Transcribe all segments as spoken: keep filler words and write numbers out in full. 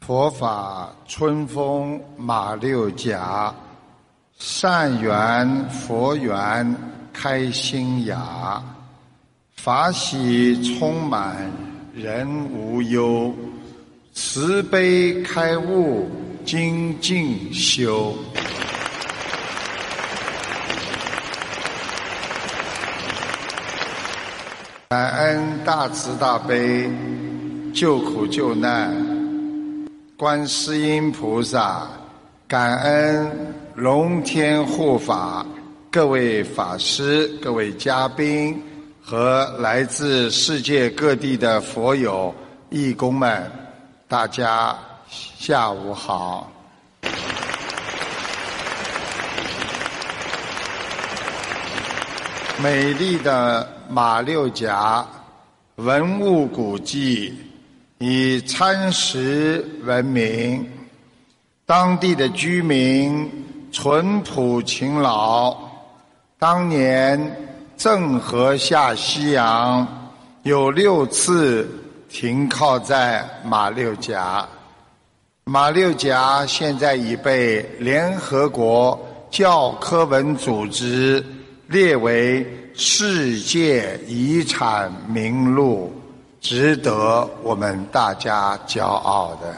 佛法春风马六甲，善缘佛缘开心雅，法喜充满人无忧，慈悲开悟精进修。感恩大慈大悲救苦救难观世音菩萨，感恩龙天护法，各位法师、各位嘉宾和来自世界各地的佛友义工们，大家下午好。美丽的马六甲文物古迹以餐食闻名，当地的居民淳朴勤劳。当年郑和下西洋有六次停靠在马六甲，马六甲现在已被联合国教科文组织列为世界遗产名录，值得我们大家骄傲的。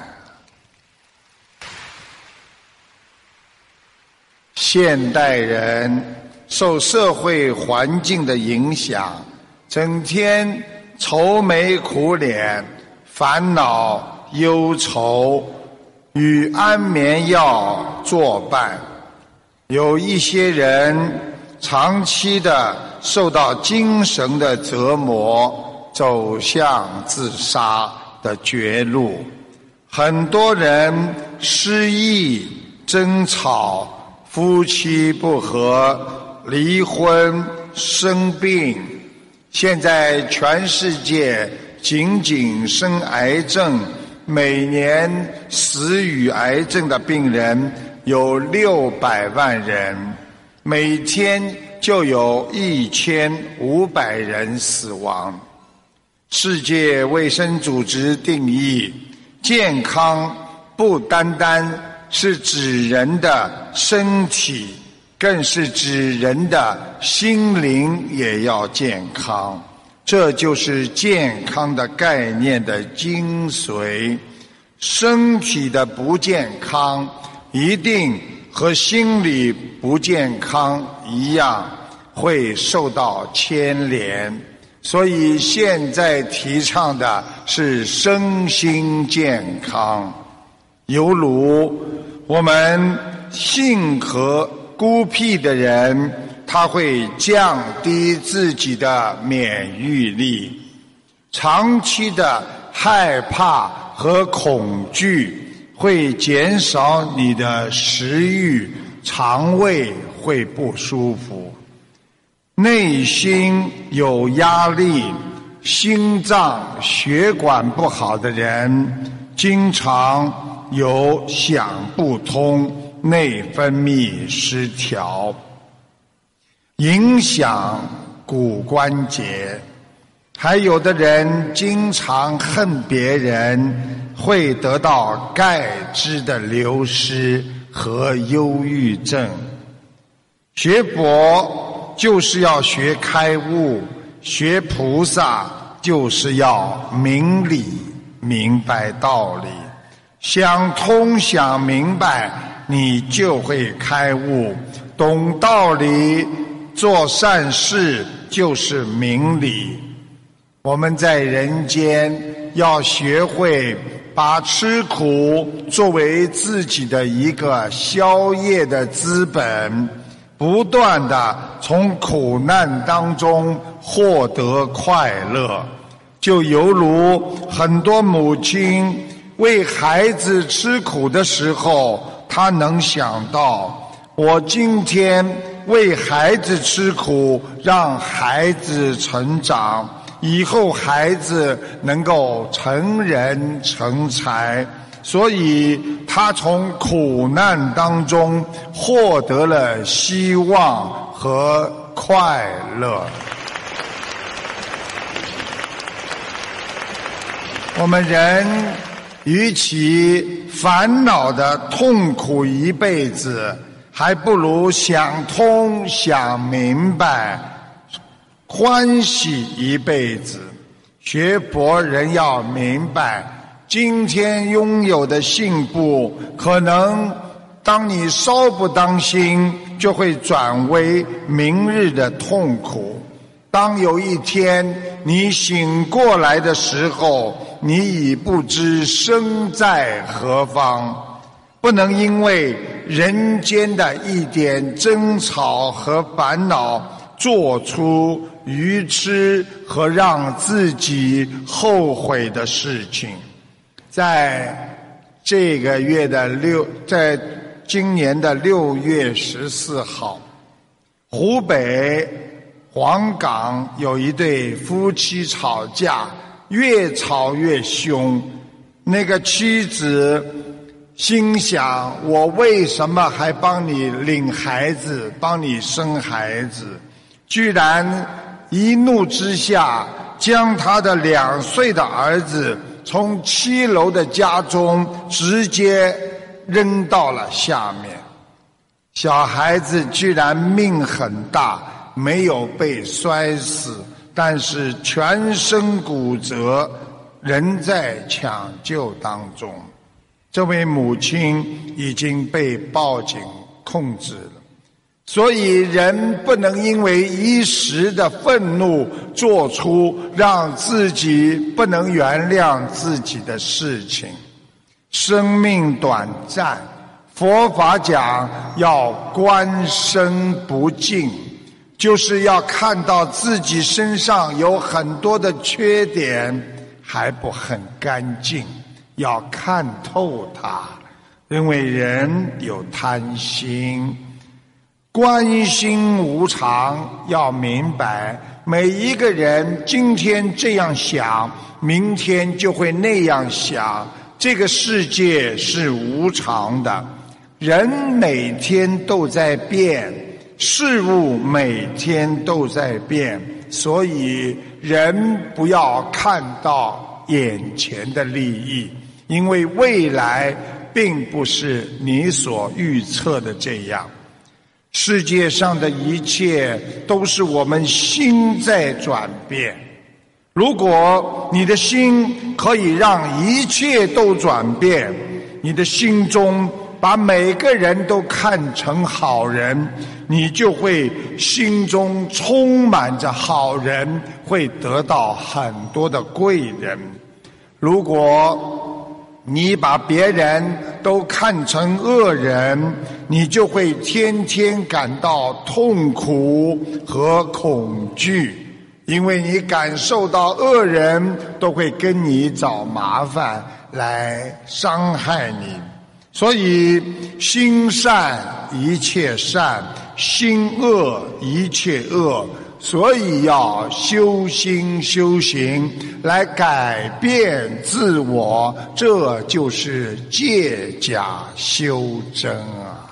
现代人受社会环境的影响，整天愁眉苦脸，烦恼忧愁与安眠药作伴。有一些人长期的受到精神的折磨，走向自杀的绝路。很多人失忆、争吵、夫妻不和、离婚、生病。现在全世界仅仅生癌症，每年死于癌症的病人有六百万人，每天就有一千五百人死亡。世界卫生组织定义，健康不单单是指人的身体，更是指人的心灵也要健康。这就是健康的概念的精髓。身体的不健康，一定和心理不健康一样，会受到牵连。所以现在提倡的是身心健康。犹如我们性格孤僻的人，他会降低自己的免疫力。长期的害怕和恐惧会减少你的食欲，肠胃会不舒服。内心有压力，心脏血管不好的人，经常有想不通，内分泌失调，影响骨关节。还有的人经常恨别人，会得到钙质的流失和忧郁症。学佛就是要学开悟，学菩萨就是要明理，明白道理。想通想明白，你就会开悟。懂道理，做善事就是明理。我们在人间要学会把吃苦作为自己的一个消业的资本，不断地从苦难当中获得快乐。就犹如很多母亲为孩子吃苦的时候，她能想到，我今天为孩子吃苦，让孩子成长，以后孩子能够成人成才，所以他从苦难当中获得了希望和快乐。我们人与其烦恼的痛苦一辈子，还不如想通想明白，欢喜一辈子。学佛人要明白，今天拥有的幸福，可能当你稍不当心，就会转为明日的痛苦。当有一天你醒过来的时候，你已不知身在何方。不能因为人间的一点争吵和烦恼，做出愚痴和让自己后悔的事情。在这个月的六，在今年的六月十四号，湖北黄冈有一对夫妻吵架，越吵越凶。那个妻子心想，我为什么还帮你领孩子，帮你生孩子？居然一怒之下，将他的两岁的儿子从七楼的家中直接扔到了下面。小孩子居然命很大，没有被摔死，但是全身骨折，仍在抢救当中。这位母亲已经被报警控制了。所以人不能因为一时的愤怒做出让自己不能原谅自己的事情。生命短暂，佛法讲要观身不净，就是要看到自己身上有很多的缺点还不很干净，要看透它。因为人有贪心，观心无常，要明白每一个人今天这样想，明天就会那样想。这个世界是无常的，人每天都在变，事物每天都在变，所以人不要看到眼前的利益，因为未来并不是你所预测的这样。世界上的一切都是我们心在转变。如果你的心可以让一切都转变，你的心中把每个人都看成好人，你就会心中充满着好人，会得到很多的贵人。如果你把别人都看成恶人，你就会天天感到痛苦和恐惧，因为你感受到恶人都会跟你找麻烦来伤害你。所以心善一切善，心恶一切恶，所以要修心修行来改变自我，这就是借假修真啊。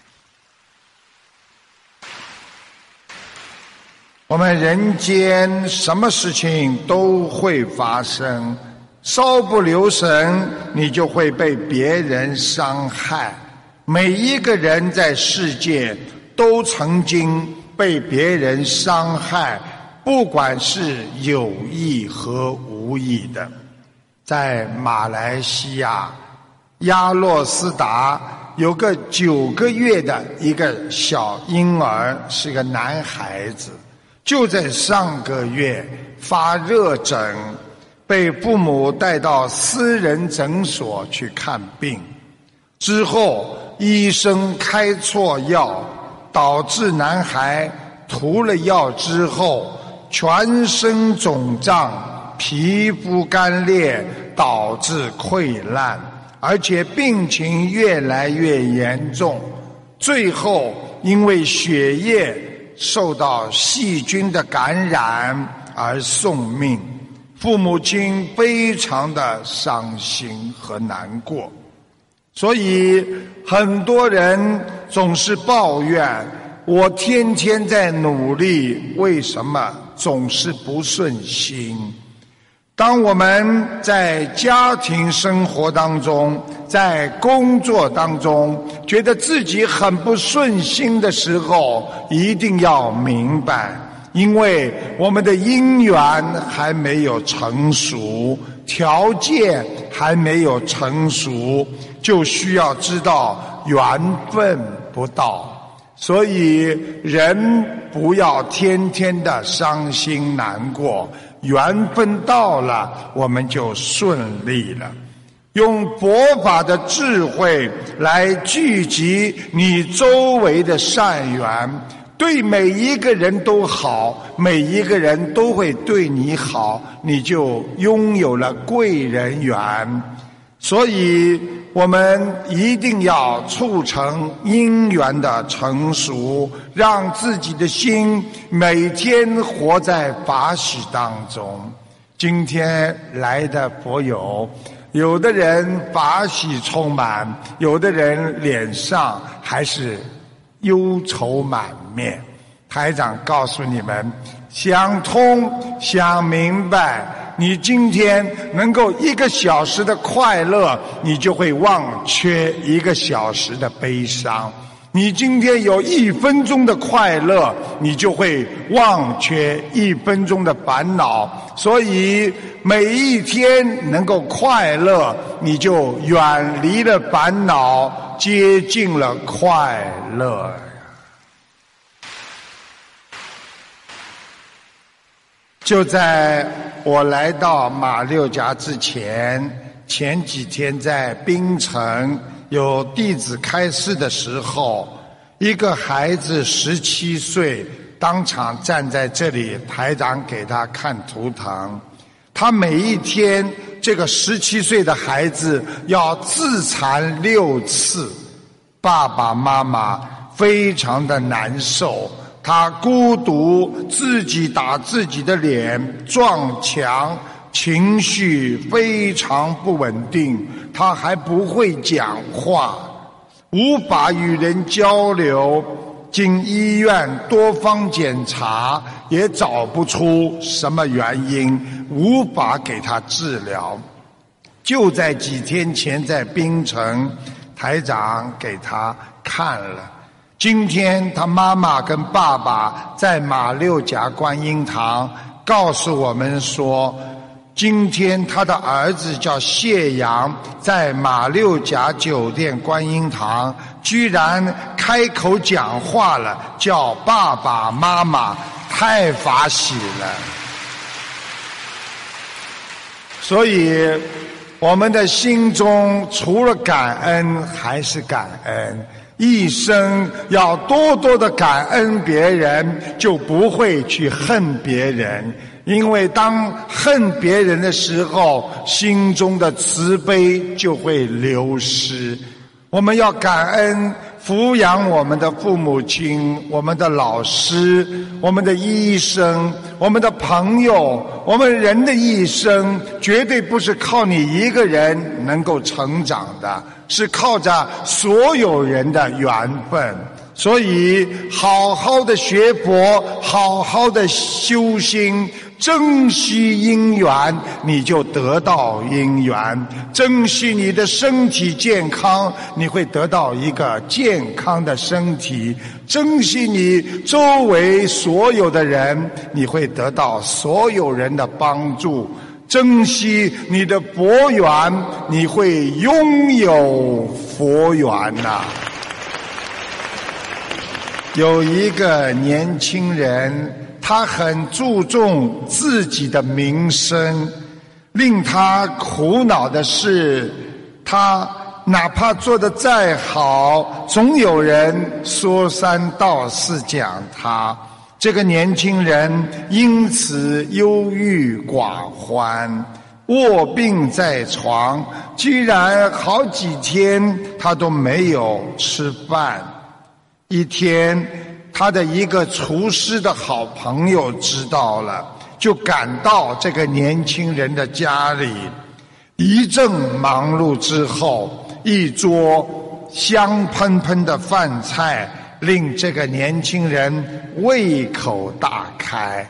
我们人间什么事情都会发生，稍不留神你就会被别人伤害。每一个人在世界都曾经被别人伤害，不管是有意和无意的。在马来西亚亚洛斯达有个九个月的一个小婴儿，是个男孩子，就在上个月发热疹，被父母带到私人诊所去看病，之后医生开错药，导致男孩涂了药之后全身肿胀，皮肤干裂，导致溃烂，而且病情越来越严重，最后因为血液受到细菌的感染而送命。父母亲非常的伤心和难过。所以很多人总是抱怨，我天天在努力，为什么总是不顺心？ 当我们在家庭生活当中，在工作当中，觉得自己很不顺心的时候，一定要明白，因为我们的因缘还没有成熟，条件还没有成熟，就需要知道缘分不到。所以人不要天天的伤心难过，缘分到了，我们就顺利了。用佛法的智慧来聚集你周围的善缘，对每一个人都好，每一个人都会对你好，你就拥有了贵人缘。所以我们一定要促成因缘的成熟，让自己的心每天活在法喜当中。今天来的佛友，有的人法喜充满，有的人脸上还是忧愁满面。台长告诉你们，想通想明白，你今天能够一个小时的快乐，你就会忘却一个小时的悲伤。你今天有一分钟的快乐，你就会忘却一分钟的烦恼。所以每一天能够快乐，你就远离了烦恼，接近了快乐。就在我来到马六甲之前，前几天在槟城有弟子开示的时候，一个孩子十七岁，当场站在这里，台长给他看图腾。他每一天，这个十七岁的孩子要自残六次，爸爸妈妈非常的难受。他孤独，自己打自己的脸，撞墙，情绪非常不稳定。他还不会讲话，无法与人交流，经医院多方检查，也找不出什么原因，无法给他治疗。就在几天前，在槟城，台长给他看了。今天他妈妈跟爸爸在马六甲观音堂告诉我们说，今天他的儿子叫谢阳，在马六甲酒店观音堂居然开口讲话了，叫爸爸妈妈，太法喜了。所以我们的心中除了感恩还是感恩，一生要多多的感恩别人，就不会去恨别人。因为当恨别人的时候，心中的慈悲就会流失。我们要感恩抚养我们的父母亲，我们的老师，我们的医生，我们的朋友。我们人的一生绝对不是靠你一个人能够成长的，是靠着所有人的缘分。所以好好的学佛，好好的修心，珍惜因缘，你就得到因缘。珍惜你的身体健康，你会得到一个健康的身体。珍惜你周围所有的人，你会得到所有人的帮助。珍惜你的佛缘，你会拥有佛缘呐。有一个年轻人，他很注重自己的名声，令他苦恼的是，他哪怕做得再好，总有人说三道四讲他。这个年轻人因此忧郁寡欢，卧病在床，居然好几天他都没有吃饭。一天，他的一个厨师的好朋友知道了，就赶到这个年轻人的家里。一阵忙碌之后，一桌香喷喷的饭菜令这个年轻人胃口大开。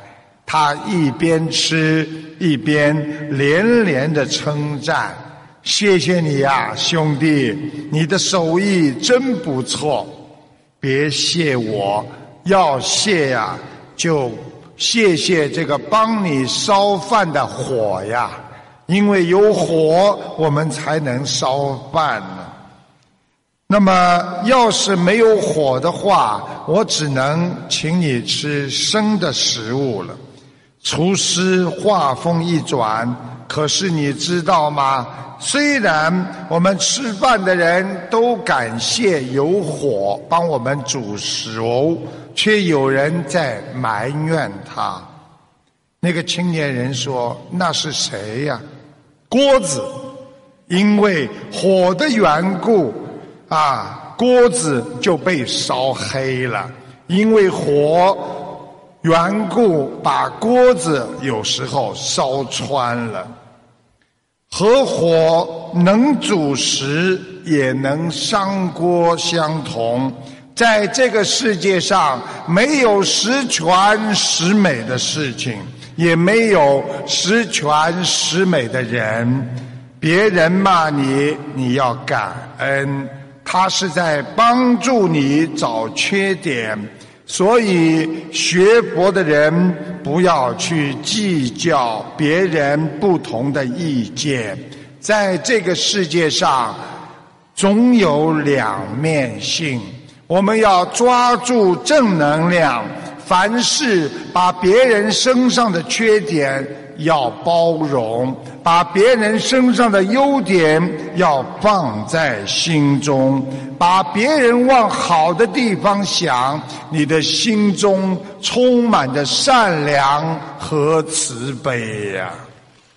他一边吃一边连连的称赞：谢谢你呀，兄弟，你的手艺真不错。别谢我，要谢呀就谢谢这个帮你烧饭的火呀，因为有火我们才能烧饭呢。那么要是没有火的话，我只能请你吃生的食物了。厨师话锋一转，可是你知道吗？虽然我们吃饭的人都感谢有火帮我们煮熟，却有人在埋怨他。那个青年人说：那是谁呀？锅子，因为火的缘故啊，锅子就被烧黑了，因为火缘故把锅子有时候烧穿了。合火能煮食，也能伤锅相同。在这个世界上，没有十全十美的事情，也没有十全十美的人。别人骂你，你要感恩，他是在帮助你找缺点。所以学佛的人不要去计较别人不同的意见。在这个世界上总有两面性，我们要抓住正能量，凡事把别人身上的缺点要包容，把别人身上的优点要放在心中，把别人往好的地方想，你的心中充满着善良和慈悲呀、啊。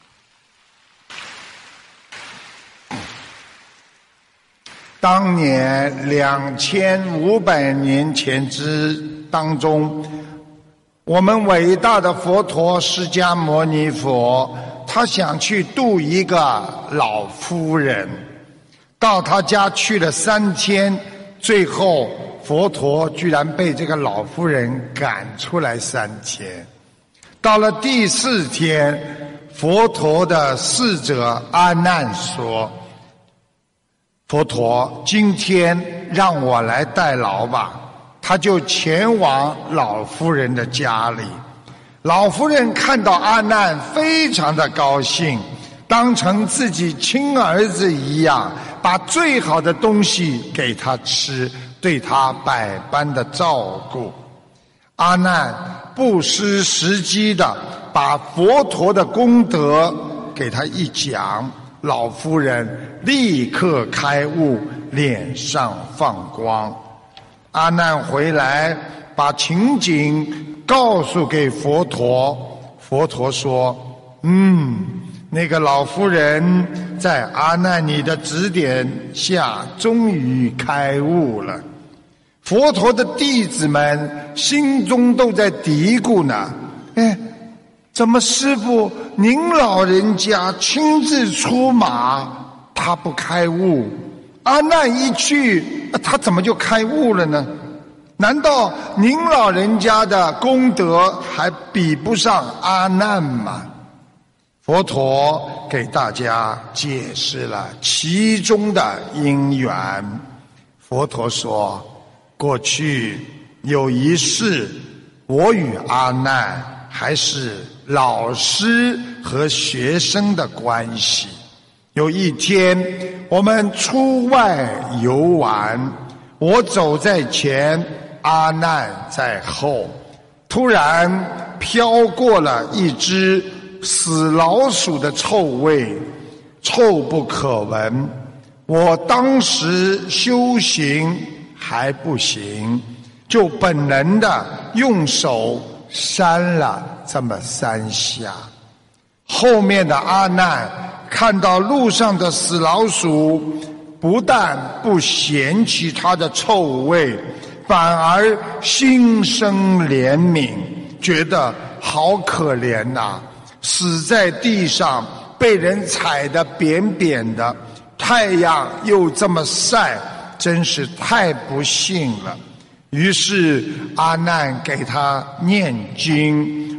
当年两千五百年前之当中，我们伟大的佛陀释迦牟尼佛，他想去度一个老夫人，到他家去了三天，最后佛陀居然被这个老夫人赶出来三天。到了第四天，佛陀的侍者阿难说：佛陀，今天让我来代劳吧。他就前往老夫人的家里。老夫人看到阿难非常的高兴，当成自己亲儿子一样，把最好的东西给他吃，对他百般的照顾。阿难不失时机的把佛陀的功德给他一讲，老夫人立刻开悟，脸上放光。阿难回来把情景告诉给佛陀，佛陀说：嗯，那个老夫人在阿难你的指点下终于开悟了。佛陀的弟子们心中都在嘀咕呢，哎，怎么师父您老人家亲自出马，他不开悟？阿难一去，他怎么就开悟了呢？难道您老人家的功德还比不上阿难吗？佛陀给大家解释了其中的因缘。佛陀说，过去有一世，我与阿难还是老师和学生的关系。有一天，我们出外游玩，我走在前，阿难在后。突然飘过了一只死老鼠的臭味，臭不可闻。我当时修行还不行，就本能的用手扇了这么三下。后面的阿难看到路上的死老鼠，不但不嫌弃它的臭味，反而心生怜悯，觉得好可怜呐、啊，死在地上，被人踩得扁扁的，太阳又这么晒，真是太不幸了。于是阿难给他念经，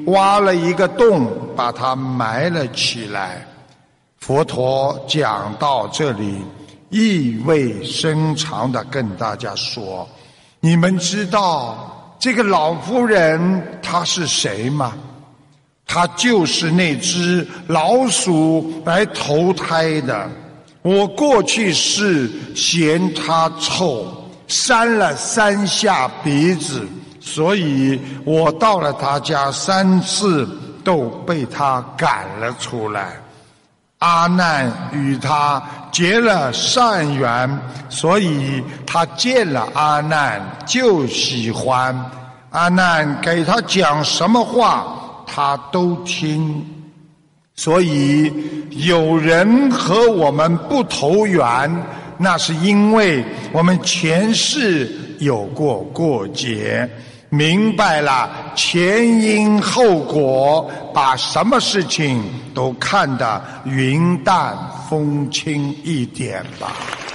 挖了一个洞，把它埋了起来。佛陀讲到这里，意味深长地跟大家说，你们知道这个老妇人她是谁吗？她就是那只老鼠来投胎的。我过去是嫌她臭，扇了三下鼻子，所以我到了她家三次都被她赶了出来。阿难与他结了善缘，所以他见了阿难就喜欢。阿难给他讲什么话他都听，所以有人和我们不投缘，那是因为我们前世有过过节，明白了前因后果，把什么事情都看得云淡风轻一点吧。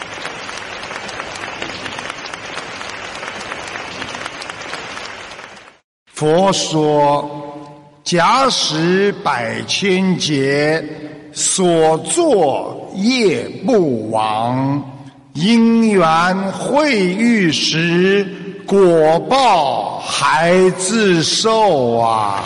佛说，假使百千劫，所作业不亡，因缘会遇时，果报还自受啊。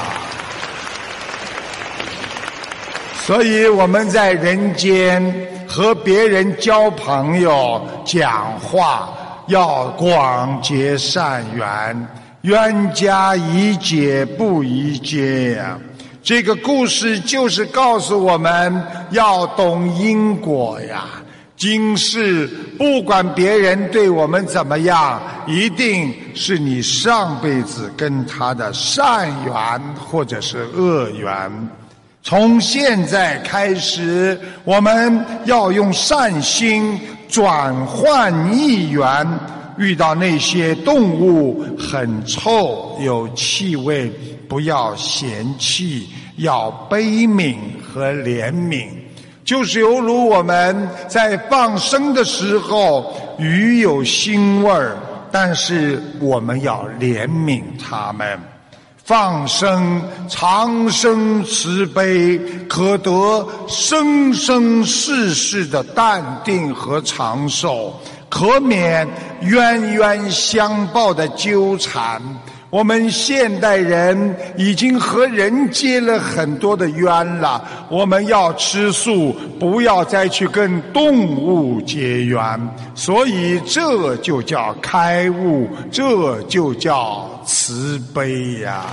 所以我们在人间和别人交朋友讲话，要广结善缘，冤家宜解不宜结呀。这个故事就是告诉我们要懂因果呀。今世不管别人对我们怎么样，一定是你上辈子跟他的善缘或者是恶缘。从现在开始，我们要用善心转换逆缘，遇到那些动物很臭有气味，不要嫌弃，要悲悯和怜悯。就是犹如我们在放生的时候，鱼有腥味儿，但是我们要怜悯它们。放生长生慈悲，可得生生世世的淡定和长寿，可免冤冤相报的纠缠。我们现代人已经和人结了很多的冤了，我们要吃素，不要再去跟动物结缘。所以这就叫开悟，这就叫慈悲呀。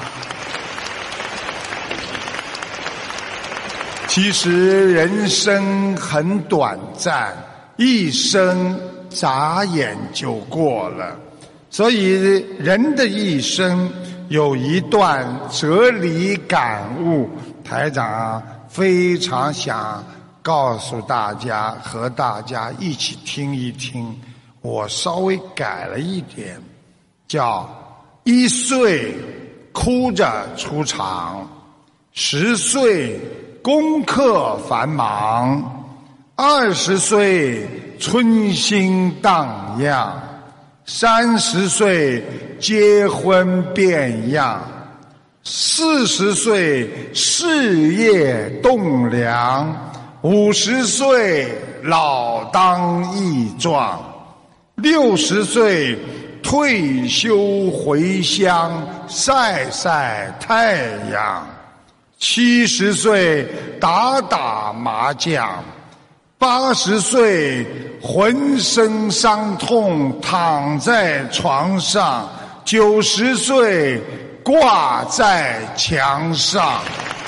其实人生很短暂，一生眨眼就过了。所以人的一生有一段哲理感悟，台长非常想告诉大家，和大家一起听一听。我稍微改了一点，叫一岁哭着出场，十岁功课繁忙，二十岁春心荡漾，三十岁结婚变样，四十岁事业栋梁，五十岁老当益壮，六十岁退休回乡晒晒太阳，七十岁打打麻将，八十岁浑身伤痛躺在床上，九十岁挂在墙上。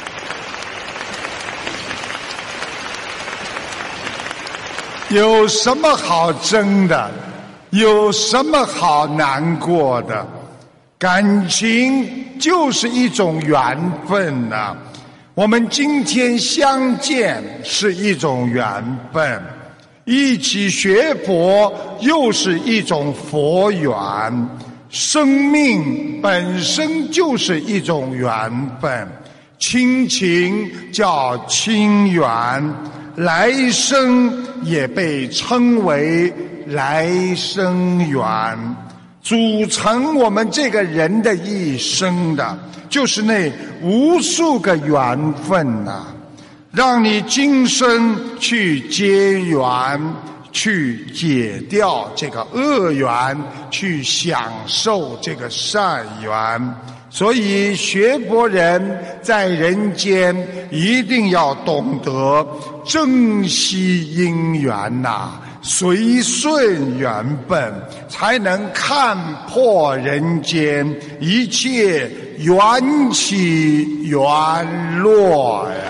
有什么好争的？有什么好难过的？感情就是一种缘分啊。我们今天相见是一种缘分，一起学佛又是一种佛缘。生命本身就是一种缘分，亲情叫亲缘，来生也被称为来生缘。 组成我们这个人的一生的，就是那无数个缘分呐、啊，让你今生去结缘，去解掉这个恶缘，去享受这个善缘。所以学佛人在人间一定要懂得珍惜因缘呐、啊，随顺缘分，才能看破人间一切缘起缘落呀。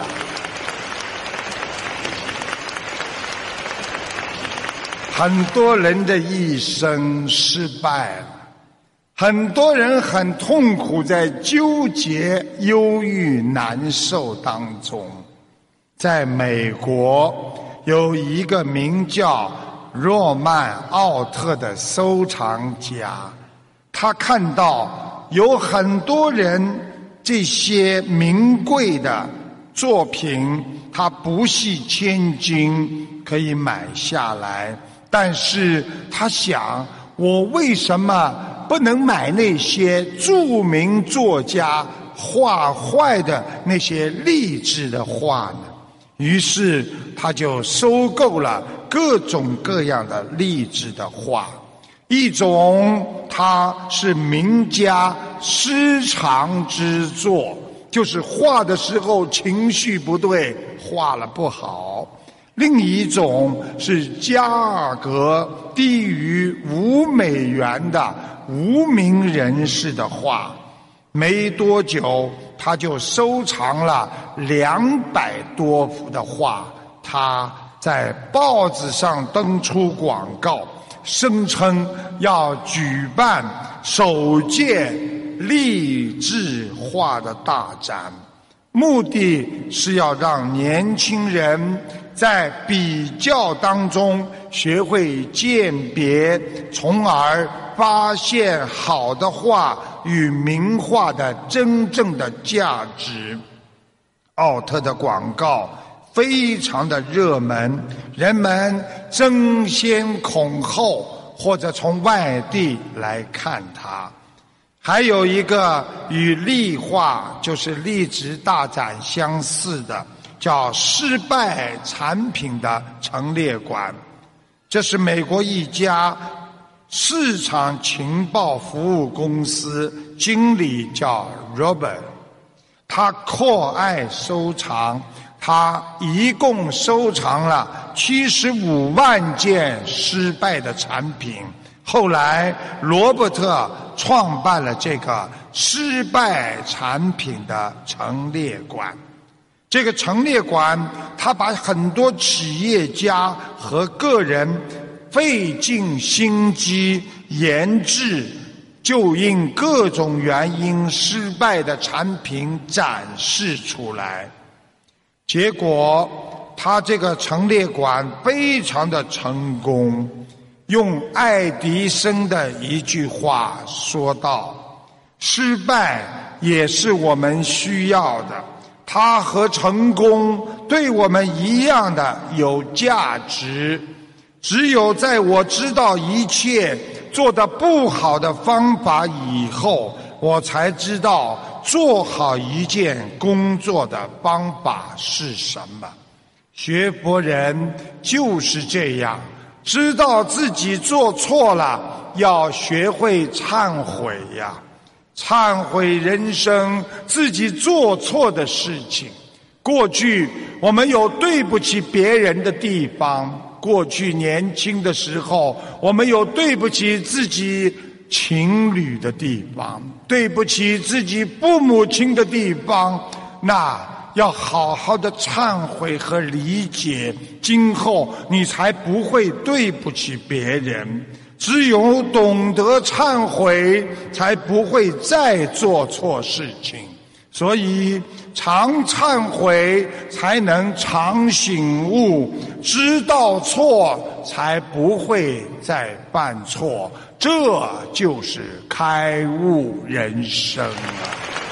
很多人的一生失败了，很多人很痛苦，在纠结、忧郁、难受当中。在美国有一个名叫诺曼·奥特的收藏家，他看到有很多人这些名贵的作品，他不惜千金可以买下来，但是他想，我为什么不能买那些著名作家画坏的那些励志的画呢？于是他就收购了各种各样的励志的画，一种它是名家失常之作，就是画的时候情绪不对，画了不好；另一种是价格低于五美元的无名人士的画。没多久他就收藏了两百多幅的画，他在报纸上登出广告，声称要举办首届励志画的大展，目的是要让年轻人在比较当中学会鉴别，从而发现好的画与名画的真正的价值。奥特的广告非常的热门，人们争先恐后，或者从外地来看它。还有一个与立画就是励志大展相似的，叫失败产品的陈列馆。这是美国一家市场情报服务公司，经理叫 Robert， 他酷爱收藏，他一共收藏了七十五万件失败的产品。后来罗伯特创办了这个失败产品的陈列馆。这个陈列馆他把很多企业家和个人费尽心机研制，就因各种原因失败的产品展示出来。结果他这个陈列馆非常的成功。用爱迪生的一句话说道，失败也是我们需要的，它和成功对我们一样的有价值。只有在我知道一切做得不好的方法以后，我才知道做好一件工作的方法是什么。学佛人就是这样，知道自己做错了，要学会忏悔呀，忏悔人生自己做错的事情。过去我们有对不起别人的地方，过去年轻的时候我们有对不起自己情侣的地方，对不起自己父母亲的地方，那要好好的忏悔和理解，今后你才不会对不起别人。只有懂得忏悔，才不会再做错事情。所以常忏悔才能常醒悟，知道错才不会再犯错，这就是开悟人生啊！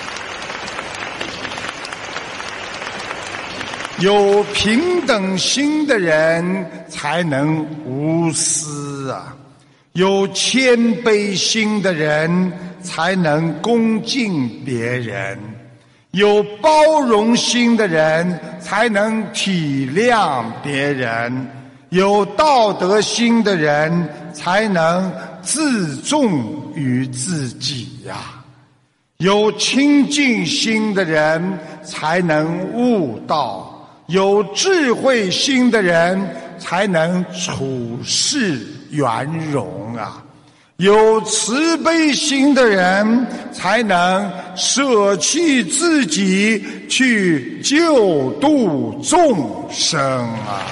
有平等心的人才能无私啊！ 有谦卑心的人才能恭敬别人，有包容心的人才能体谅别人，有道德心的人才能自重于自己呀、啊。有清净心的人才能悟道，有智慧心的人才能处事圆融啊。有慈悲心的人才能舍弃自己去救度众生啊。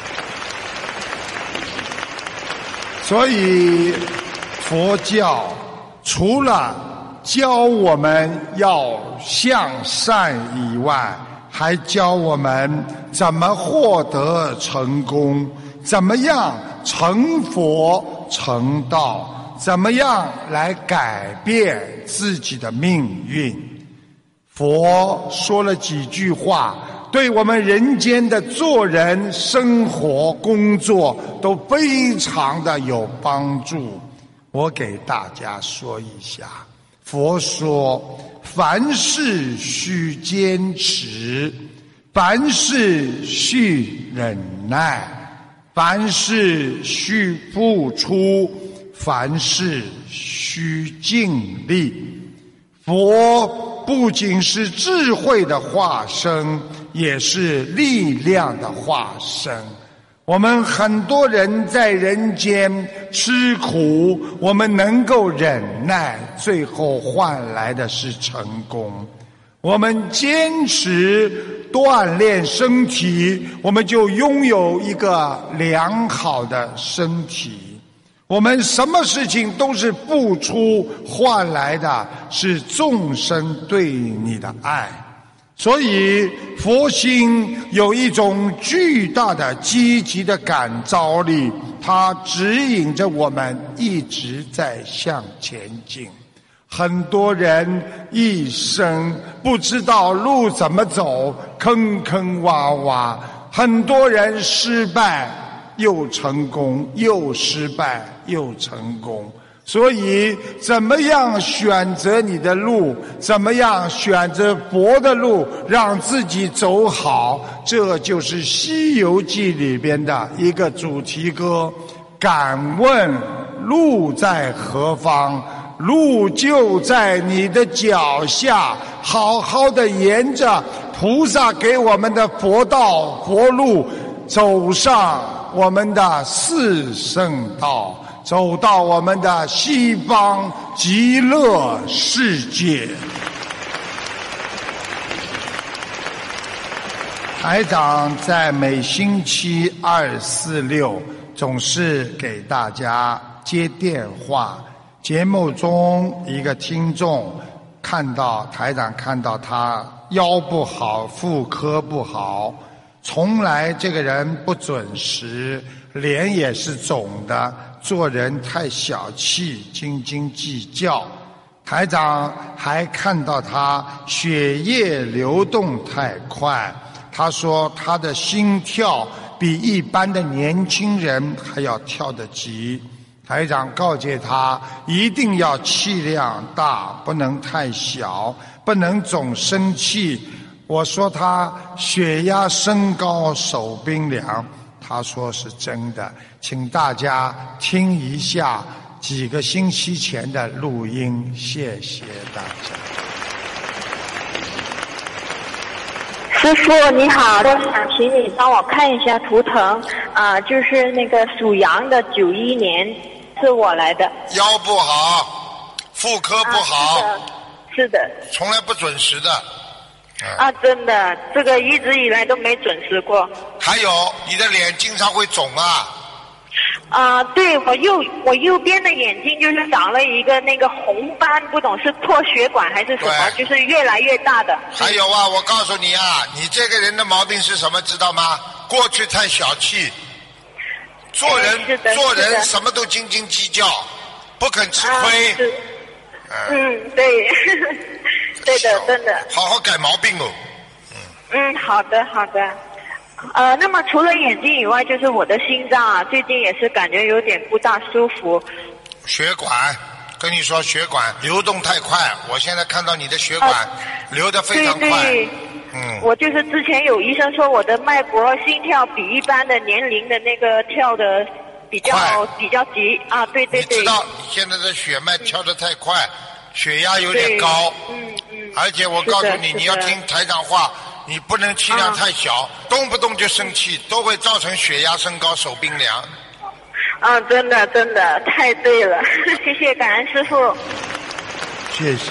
所以佛教除了教我们要向善以外，还教我们怎么获得成功，怎么样成佛成道，怎么样来改变自己的命运。佛说了几句话，对我们人间的做人、生活、工作都非常的有帮助。我给大家说一下。佛说，凡事须坚持，凡事须忍耐，凡事须付出，凡事须尽力。佛不仅是智慧的化身，也是力量的化身。我们很多人在人间吃苦，我们能够忍耐，最后换来的是成功。我们坚持锻炼身体，我们就拥有一个良好的身体。我们什么事情都是付出换来的是众生对你的爱。所以佛心有一种巨大的积极的感召力，它指引着我们一直在向前进。很多人一生不知道路怎么走，坑坑洼洼，很多人失败又成功，又失败又成功。所以怎么样选择你的路，怎么样选择佛的路，让自己走好，这就是《西游记》里边的一个主题歌。敢问路在何方，路就在你的脚下，好好的沿着菩萨给我们的佛道佛路走上我们的四圣道，走到我们的西方极乐世界。台长在每星期二、四、六总是给大家接电话。节目中一个听众看到台长看到他腰不好，妇科不好，从来这个人不准时，脸也是肿的，做人太小气，斤斤计较。台长还看到他血液流动太快，他说他的心跳比一般的年轻人还要跳得急。台长告诫他一定要气量大，不能太小，不能总生气。我说他血压升高，手冰凉，他说是真的。请大家听一下几个星期前的录音，谢谢大家。 师父你好，我想请你帮我看一下图腾啊、呃，就是那个属羊的九一年是我来的。 腰不好，妇科不好、 啊、是的，是的， 从来不准时的。 啊，真的，这个一直以来都没准时过。 还有，你的脸经常会肿啊。 啊、呃，对，我右我右边的眼睛就是长了一个那个红斑，不懂是破血管还是什么，就是越来越大的。 还有啊，我告诉你啊，你这个人的毛病是什么，知道吗？过去太小气，做人、哎、做人什么都斤斤计较，不肯吃亏。 啊、嗯，对。对的，真的。 好好改毛病哦。 嗯，好的，好的。 呃，那么除了眼睛以外，就是我的心脏啊，最近也是感觉有点不大舒服。 血管，跟你说血管流动太快，我现在看到你的血管、呃、流得非常快。 对对，嗯，我就是之前有医生说我的脉搏心跳比一般的年龄的那个跳的比较比较急啊，对对对。 你知道你现在的血脉跳得太快，血压有点高， 嗯嗯， 而且我告诉你，你要听台长话，你不能气量太小，啊、动不动就生气，都会造成血压升高、手冰凉。 啊，真的真的太对了，谢谢感恩师父。 谢谢。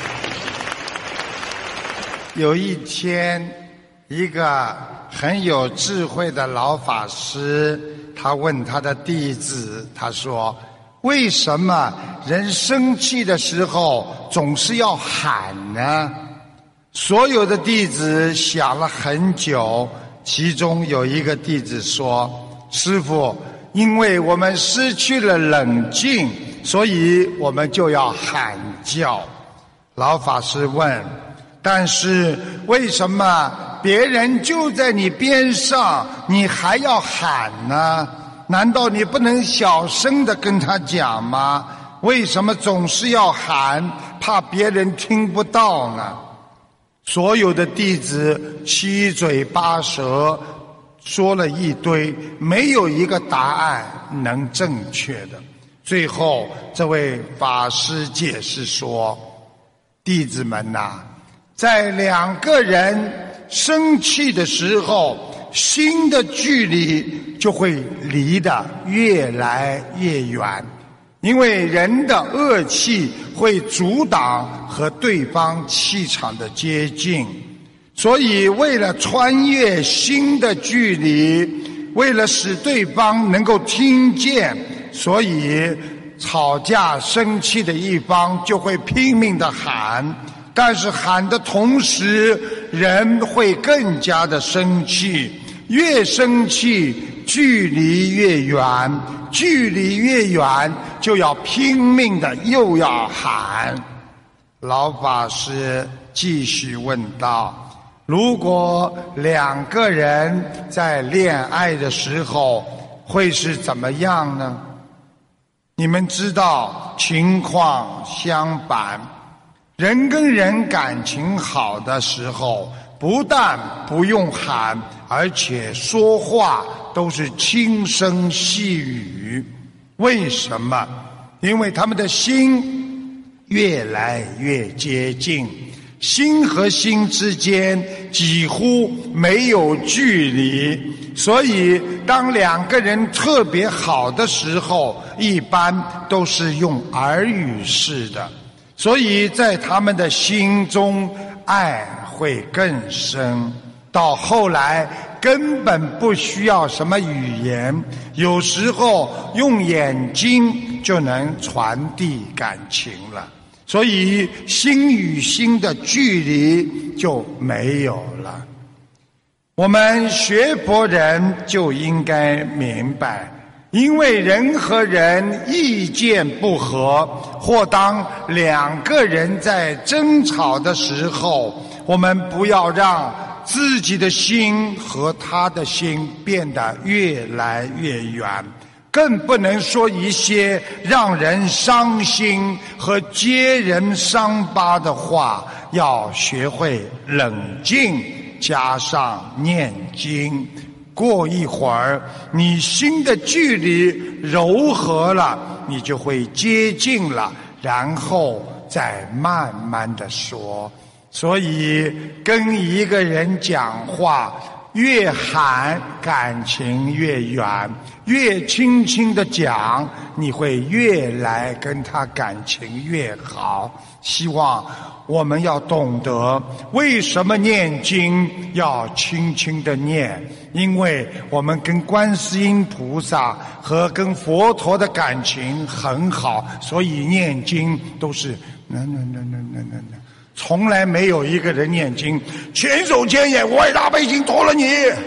有一天，一个很有智慧的老法师，他问他的弟子，他说：为什么人生气的时候总是要喊呢？所有的弟子想了很久，其中有一个弟子说：师父，因为我们失去了冷静，所以我们就要喊叫。老法师问：但是为什么别人就在你边上，你还要喊呢？难道你不能小声地跟他讲吗？为什么总是要喊，怕别人听不到呢？所有的弟子七嘴八舌说了一堆，没有一个答案能正确的。最后这位法师解释说：弟子们呐、啊，在两个人生气的时候，心的距离就会离得越来越远，因为人的恶气会阻挡和对方气场的接近，所以为了穿越心的距离，为了使对方能够听见，所以吵架生气的一方就会拼命地喊，但是喊的同时，人会更加的生气，越生气距离越远，距离越远就要拼命的又要喊。老法师继续问道：如果两个人在恋爱的时候会是怎么样呢？你们知道情况相反，人跟人感情好的时候，不但不用喊，而且说话都是轻声细语。为什么？因为他们的心越来越接近，心和心之间几乎没有距离，所以当两个人特别好的时候，一般都是用耳语式的，所以在他们的心中爱会更深，到后来根本不需要什么语言，有时候用眼睛就能传递感情了，所以心与心的距离就没有了。我们学佛人就应该明白，因为人和人意见不合，或当两个人在争吵的时候，我们不要让自己的心和他的心变得越来越远，更不能说一些让人伤心和揭人伤疤的话，要学会冷静，加上念经。过一会儿，你心的距离柔和了，你就会接近了，然后再慢慢的说。所以跟一个人讲话，越喊感情越远，越轻轻的讲，你会越来跟他感情越好。希望我们要懂得为什么念经要轻轻的念，因为我们跟观世音菩萨和跟佛陀的感情很好，所以念经都是那那那那那那那，从来没有一个人念经千手千眼我也大悲心托了你。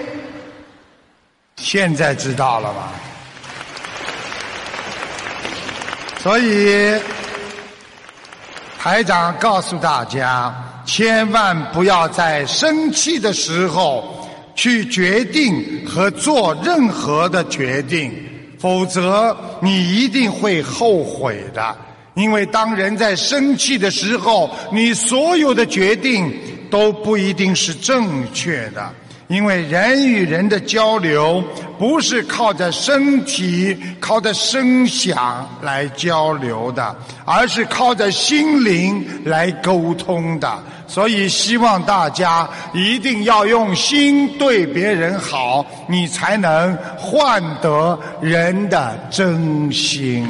现在知道了吧？所以台长告诉大家，千万不要在生气的时候去决定和做任何的决定，否则你一定会后悔的。因为当人在生气的时候，你所有的决定都不一定是正确的。因为人与人的交流不是靠着身体靠着声响来交流的，而是靠着心灵来沟通的。所以希望大家一定要用心对别人好，你才能换得人的真心。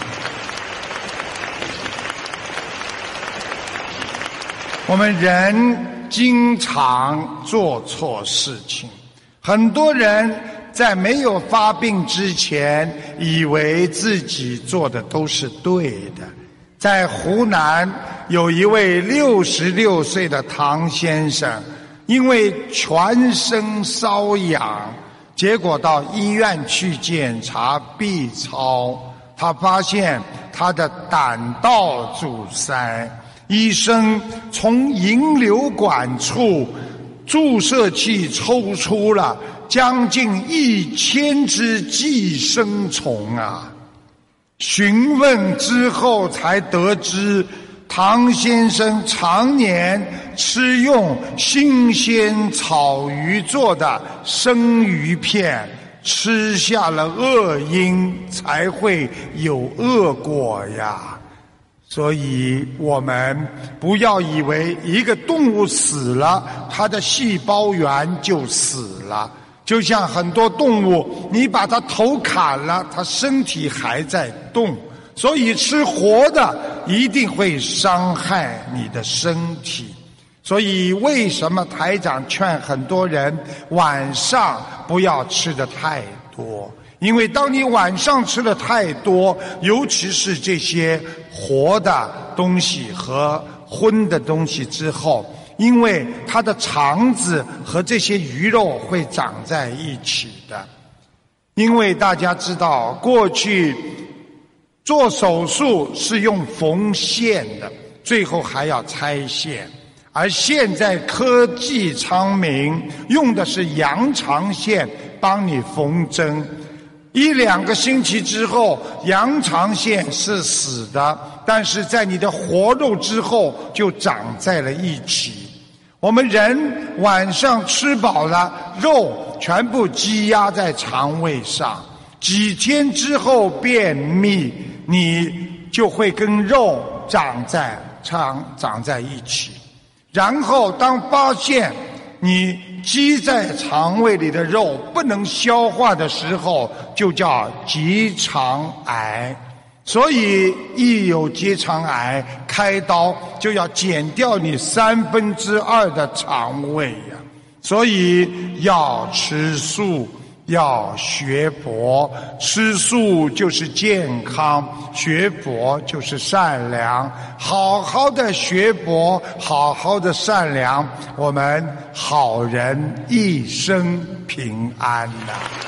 我们人经常做错事情，很多人在没有发病之前以为自己做的都是对的。在湖南有一位六十六岁的唐先生，因为全身瘙痒，结果到医院去检查 B 超，他发现他的胆道阻塞。医生从引流管处注射器抽出了将近一千只寄生虫啊！询问之后才得知，唐先生常年吃用新鲜草鱼做的生鱼片，吃下了恶因，才会有恶果呀。所以我们不要以为一个动物死了，它的细胞源就死了。就像很多动物，你把它头砍了，它身体还在动。所以吃活的一定会伤害你的身体。所以为什么台长劝很多人晚上不要吃得太多？因为当你晚上吃的太多，尤其是这些活的东西和荤的东西之后，因为它的肠子和这些鱼肉会长在一起的。因为大家知道，过去做手术是用缝线的，最后还要拆线，而现在科技昌明，用的是羊肠线帮你缝针。一两个星期之后，羊肠线是死的，但是在你的活肉之后就长在了一起。我们人晚上吃饱了，肉全部积压在肠胃上，几天之后便秘，你就会跟肉长在长长在一起。然后当发现你积在肠胃里的肉不能消化的时候，就叫结肠癌。所以一有结肠癌，开刀就要减掉你三分之二的肠胃呀。所以要吃素，要学佛。吃素就是健康，学佛就是善良。好好的学佛，好好的善良，我们好人一生平安呐。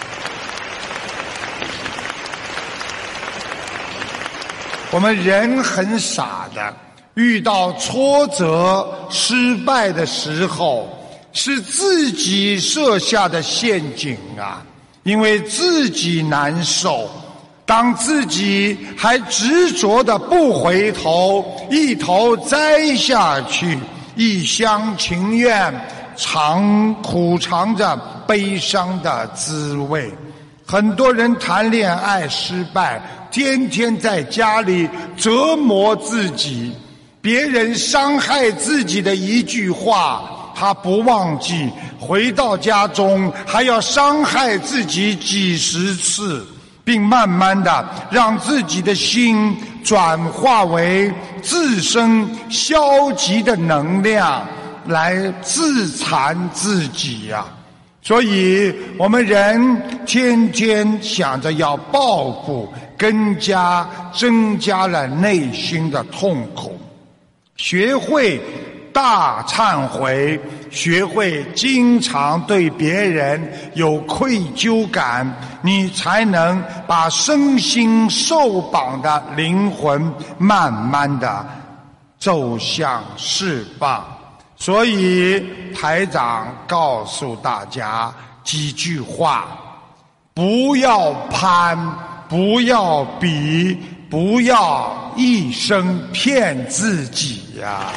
我们人很傻的，遇到挫折失败的时候，是自己设下的陷阱啊。因为自己难受，当自己还执着的不回头，一头栽下去，一厢情愿，尝苦尝着悲伤的滋味。很多人谈恋爱失败，天天在家里折磨自己，别人伤害自己的一句话他不忘记，回到家中还要伤害自己几十次，并慢慢的让自己的心转化为自身消极的能量，来自残自己呀、啊。所以我们人天天想着要报复，更加增加了内心的痛苦。学会大忏悔，学会经常对别人有愧疚感，你才能把身心受绑的灵魂慢慢的走向释放。 所以台长告诉大家几句话：不要攀，不要比，不要一生骗自己呀、啊。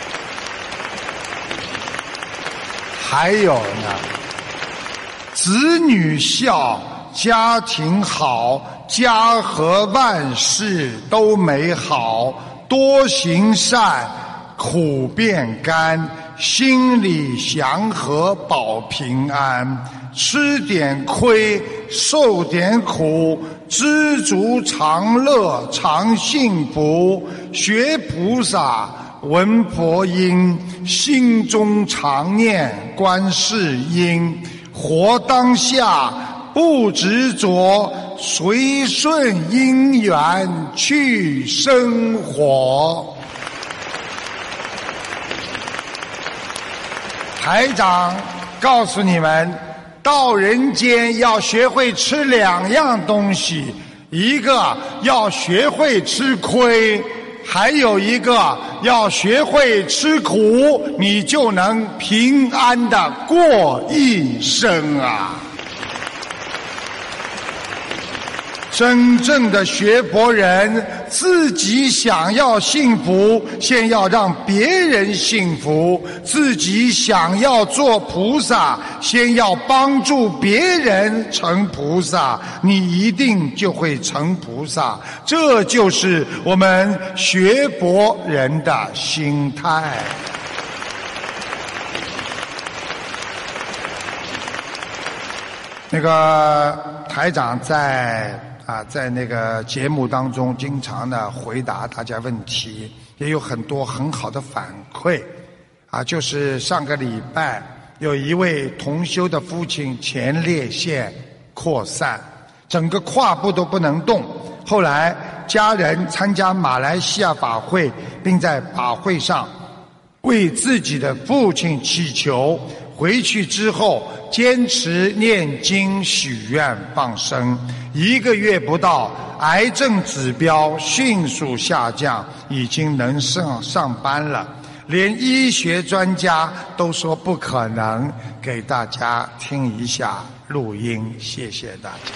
还有呢，子女孝，家庭好，家和万事都美好。多行善，苦变甘，心里祥和保平安。吃点亏，受点苦，知足常乐常幸福。学菩萨，闻佛音，心中常念观世音。活当下，不执着，随顺因缘去生活。台长告诉你们，到人间要学会吃两样东西，一个要学会吃亏，还有一个要学会吃苦，你就能平安地过一生啊！真正的学佛人，自己想要幸福，先要让别人幸福；自己想要做菩萨，先要帮助别人成菩萨，你一定就会成菩萨。这就是我们学佛人的心态。那个台长在啊，在那个节目当中经常的回答大家问题，也有很多很好的反馈。啊，就是上个礼拜有一位同修的父亲前列腺扩散，整个胯部都不能动。后来家人参加马来西亚法会，并在法会上为自己的父亲祈求，回去之后坚持念经许愿放生，一个月不到，癌症指标迅速下降，已经能上上班了，连医学专家都说不可能。给大家听一下录音，谢谢大家。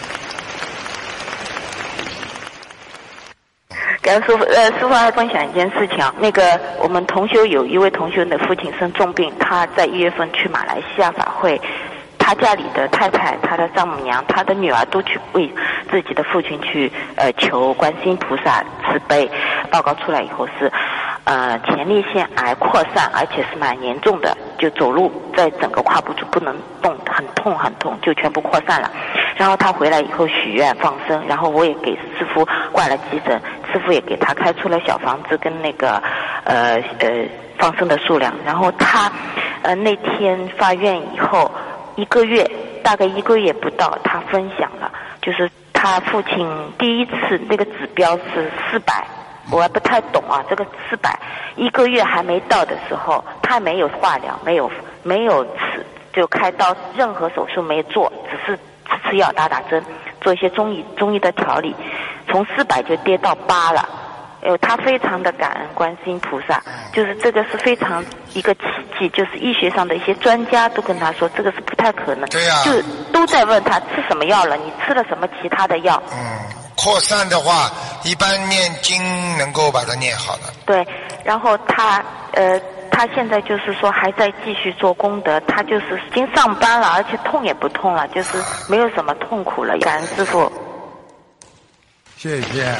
跟师傅，呃，师傅还分享一件事情，那个我们同修有一位同修的父亲生重病，他在一月份去马来西亚法会，他家里的太太、他的丈母娘、他的女儿都去为自己的父亲去呃求观世音菩萨慈悲。报告出来以后是呃前列腺癌扩散，而且是蛮严重的，就走路在整个胯部就不能动，很痛很痛，就全部扩散了。然后他回来以后许愿放生，然后我也给师父挂了急诊，师父也给他开出了小房子跟那个呃呃放生的数量。然后他呃那天发愿以后一个月，大概一个月不到，他分享了，就是他父亲第一次那个指标是四百，我还不太懂啊，这个四百一个月还没到的时候，他没有化疗，没有没有吃就开刀，任何手术没做，只是吃吃药打打针，做一些中医中医的调理，从四百就跌到八了。呃，他非常的感恩观世音菩萨，就是这个是非常一个奇迹，就是医学上的一些专家都跟他说这个是不太可能， 对呀、啊， 就都在问他吃什么药了，你吃了什么其他的药？ 嗯，扩散的话，一般念经能够把它念好的。 对，然后他呃。他现在就是说还在继续做功德，他就是已经上班了，而且痛也不痛了，就是没有什么痛苦了。感恩师父。 谢谢。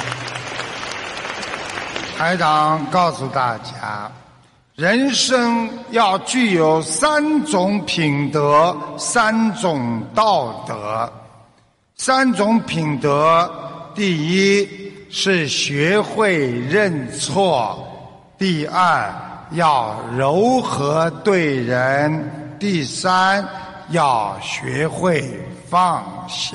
台长告诉大家，人生要具有三种品德，三种道德。三种品德，第一是学会认错，第二要柔和对人，第三要学会放下。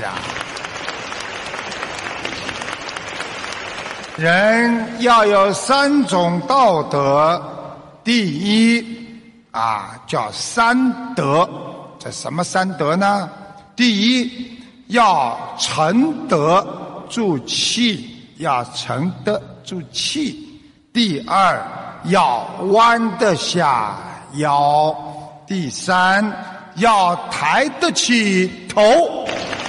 人要有三种道德，第一啊叫三德，这什么三德呢？第一要沉得住气，要沉得住气。第二要弯得下腰。第三，要抬得起头。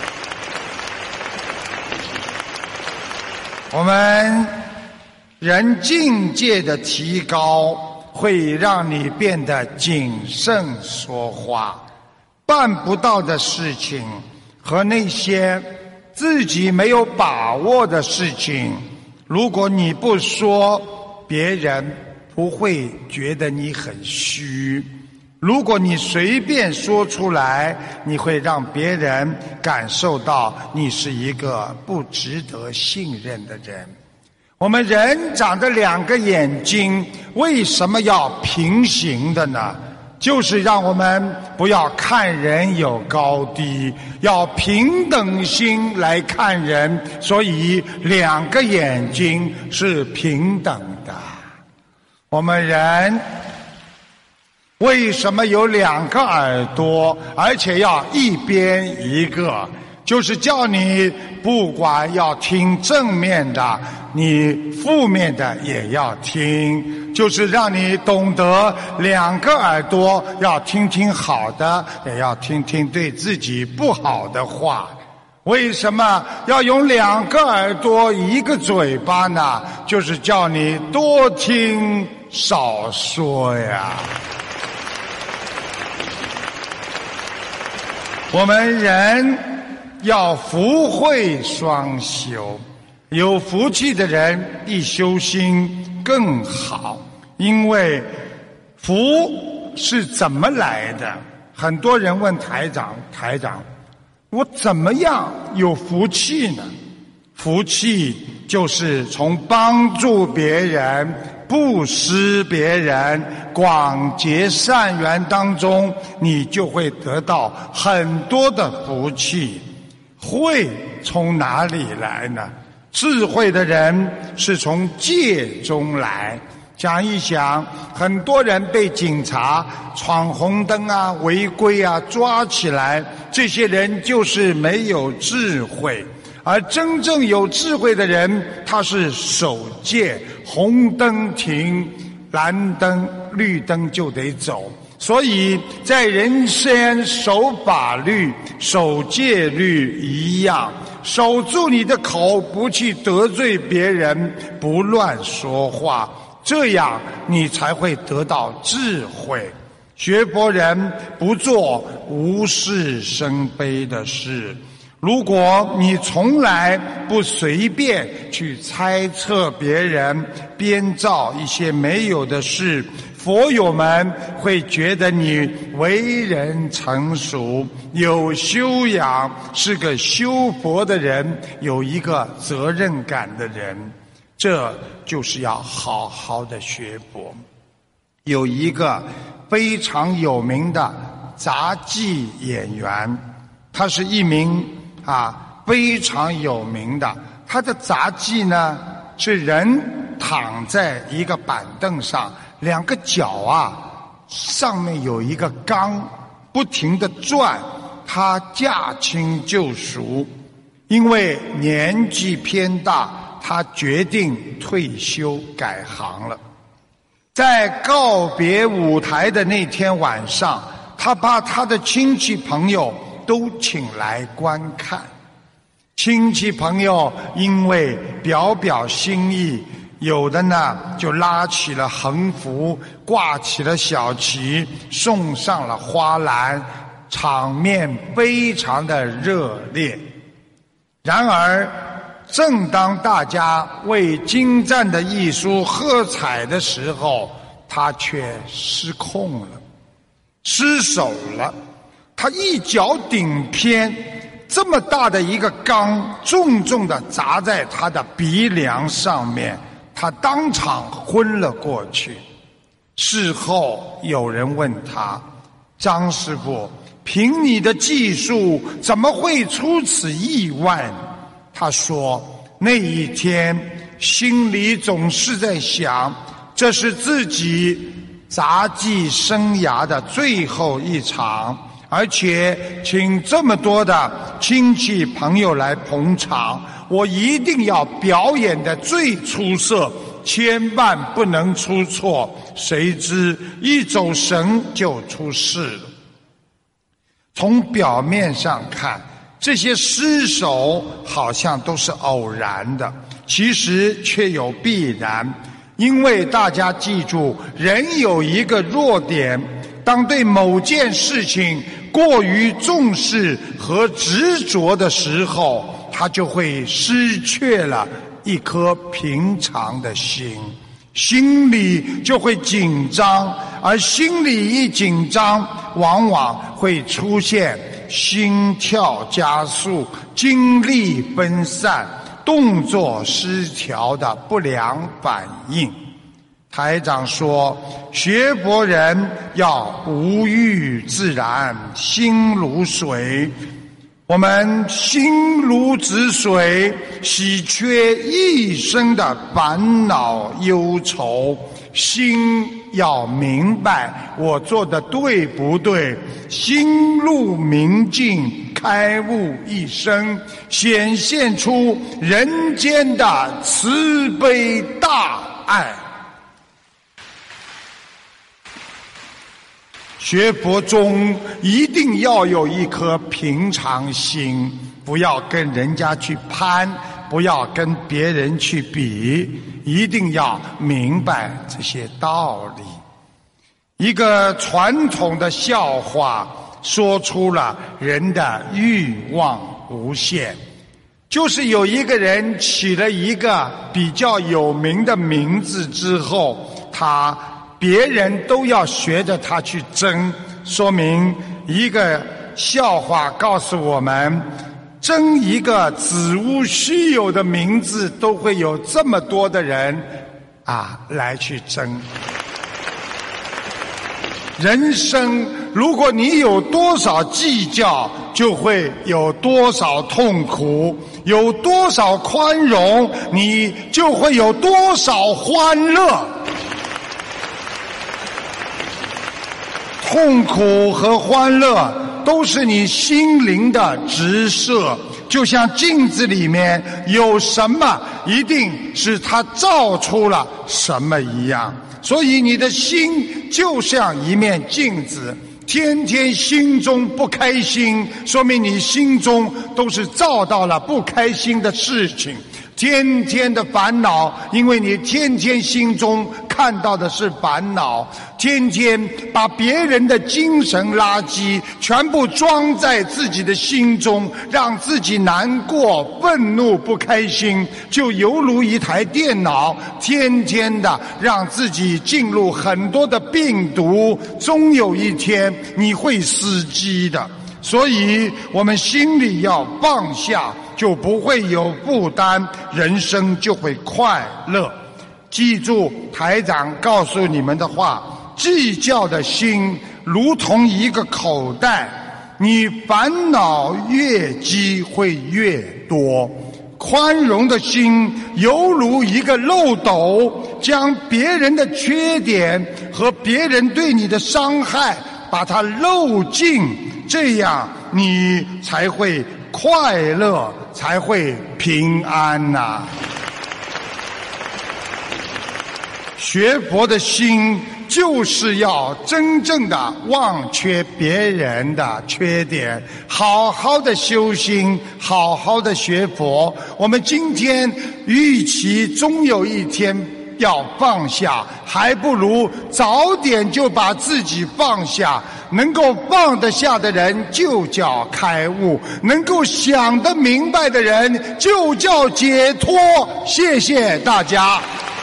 我们人境界的提高，会让你变得谨慎说话，办不到的事情和那些自己没有把握的事情，如果你不说，别人不会觉得你很虚；如果你随便说出来，你会让别人感受到你是一个不值得信任的人。我们人长着两个眼睛，为什么要平行的呢？就是让我们不要看人有高低，要平等心来看人，所以两个眼睛是平等的。我们人为什么有两个耳朵，而且要一边一个？就是叫你不管要听正面的，你负面的也要听，就是让你懂得两个耳朵要听听好的，也要听听对自己不好的话。为什么要用两个耳朵一个嘴巴呢？就是叫你多听少说呀。我们人要福慧双修，有福气的人一修心更好。因为福是怎么来的？很多人问台长，台长，我怎么样有福气呢？福气就是从帮助别人、布施别人、广结善缘当中，你就会得到很多的福气。慧从哪里来呢？智慧的人是从戒中来。想一想，很多人被警察闯红灯啊、违规啊抓起来，这些人就是没有智慧。而真正有智慧的人，他是守戒，红灯停，蓝灯绿灯就得走。所以在人间守法律、守戒律一样，守住你的口，不去得罪别人，不乱说话，这样你才会得到智慧。学佛人不做无事生悲的事。如果你从来不随便去猜测别人，编造一些没有的事，佛友们会觉得你为人成熟，有修养，是个修佛的人，有一个责任感的人。这就是要好好的学佛。有一个非常有名的杂技演员，他是一名啊非常有名的，他的杂技呢是人躺在一个板凳上，两个脚啊上面有一个缸，不停地转，他驾轻就熟。因为年纪偏大，他决定退休改行了。在告别舞台的那天晚上，他把他的亲戚朋友都请来观看。亲戚朋友因为表表心意，有的呢就拉起了横幅，挂起了小旗，送上了花篮，场面非常的热烈。然而正当大家为精湛的艺术喝彩的时候，他却失控了，失手了。他一脚顶偏，这么大的一个缸重重地砸在他的鼻梁上面，他当场昏了过去。事后有人问他，张师傅，凭你的技术怎么会出此意外呢？他说，那一天心里总是在想，这是自己杂技生涯的最后一场，而且请这么多的亲戚朋友来捧场，我一定要表演的最出色， 千万不能出错，谁知一走神就出事了。从表面上看，这些失手好像都是偶然的，其实却有必然。因为大家记住，人有一个弱点，当对某件事情过于重视和执着的时候，他就会失去了一颗平常的心，心里就会紧张，而心里一紧张，往往会出现心跳加速、精力分散、动作失调的不良反应。台长说，学佛人要无欲自然，心如水。我们心如止水，洗却一生的烦恼忧愁。心要明白我做的对不对，心入明镜，开悟一生，显现出人间的慈悲大爱。学佛中一定要有一颗平常心，不要跟人家去攀，不要跟别人去比，一定要明白这些道理。一个传统的笑话说出了人的欲望无限，就是有一个人起了一个比较有名的名字之后，他别人都要学着他去争，说明一个笑话告诉我们，争一个子无虚有的名字都会有这么多的人啊来去争。人生如果你有多少计较，就会有多少痛苦，有多少宽容，你就会有多少欢乐。痛苦和欢乐都是你心灵的直射，就像镜子里面有什么，一定是它照出了什么一样。所以你的心就像一面镜子，天天心中不开心，说明你心中都是照到了不开心的事情。天天的烦恼，因为你天天心中看到的是烦恼，天天把别人的精神垃圾全部装在自己的心中，让自己难过、愤怒、不开心，就犹如一台电脑，天天的让自己进入很多的病毒，终有一天你会死机的。所以我们心里要放下，就不会有负担，人生就会快乐。记住台长告诉你们的话，计较的心如同一个口袋，你烦恼越积会越多；宽容的心犹如一个漏斗，将别人的缺点和别人对你的伤害把它漏尽，这样你才会快乐，才会平安呐、啊。学佛的心就是要真正的忘却别人的缺点，好好的修心，好好的学佛。我们今天预期终有一天要放下，还不如早点就把自己放下。能够放得下的人就叫开悟，能够想得明白的人就叫解脱。谢谢大家。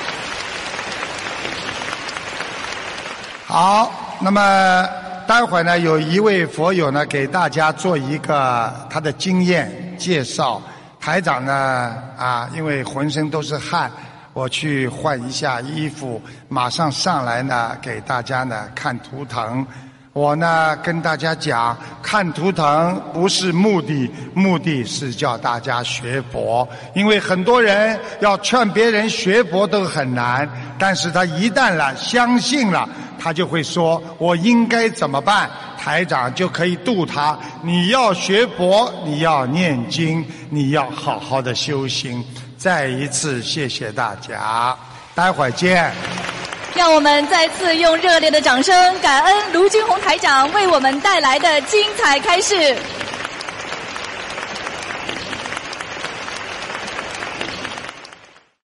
好，那么待会儿呢，有一位佛友呢给大家做一个他的经验介绍。台长呢啊，因为浑身都是汗，我去换一下衣服，马上上来呢给大家呢看图腾。我呢跟大家讲，看图腾不是目的，目的是叫大家学佛。因为很多人要劝别人学佛都很难，但是他一旦了相信了，他就会说我应该怎么办，台长就可以度他。你要学佛，你要念经，你要好好的修行。再一次谢谢大家。 待会儿见。 让我们再次用热烈的掌声，感恩卢军红台长为我们带来的精彩开示。